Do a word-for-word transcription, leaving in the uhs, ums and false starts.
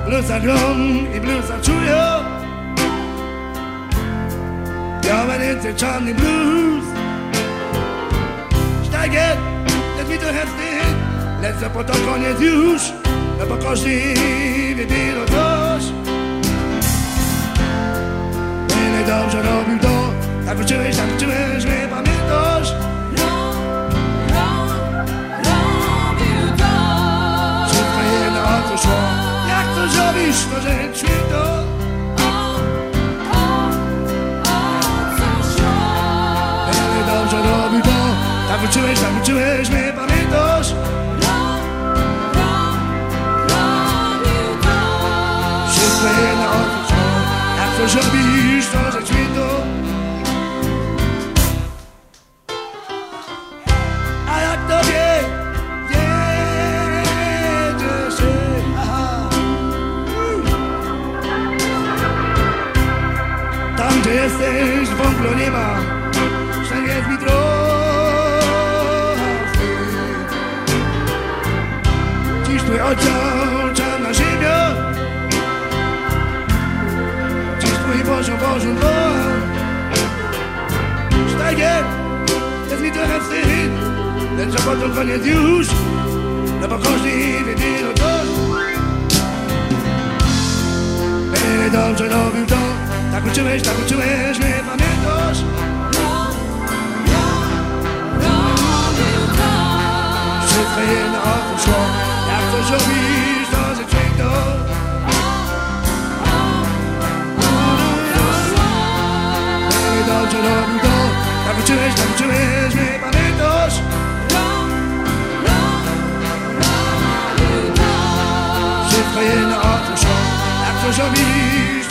bluesa gram i bluesa czuję. Ja będę czarny blues. Steigert, jest mi to heftig. Lecę po to koniec już. No bo każdy wie tyle coś. Tyle dobrze robił to. Tak wróciłeś, tak wróciłeś, nie pamiętasz. Wszystko jedno o co szło. Jak to zrobisz, to rzecz mi to. Tyle dobrze robił to. Tak wróciłeś, tak wróciłeś, nie pamiętasz. Wszystko jedno o co szło. Jak to zrobisz, to rzecz mi to. A jak tobie wiedzie się, aha. Tam gdzie jesteś wątlo nie ma. Śnieg jest mi trochę. Dziś twój oddział czarna ziemia. Dziś twój poziom poziom dom. Steigert, jest mi trochę wstyd. Lecz a potem koniec już. No bo każdy wie tyle coś. Tyle dobrze robił to. Tak uczyłeś, tak uczyłeś, nie pamiętasz. Wszystko jedno o co szło. Jak coś robisz, to rzecz mi to. Tyle dobrze robił to. Tak uczyłeś, tak uczyłeś, nie pamiętasz. Wszystko jedno o co szło. Jak coś robisz,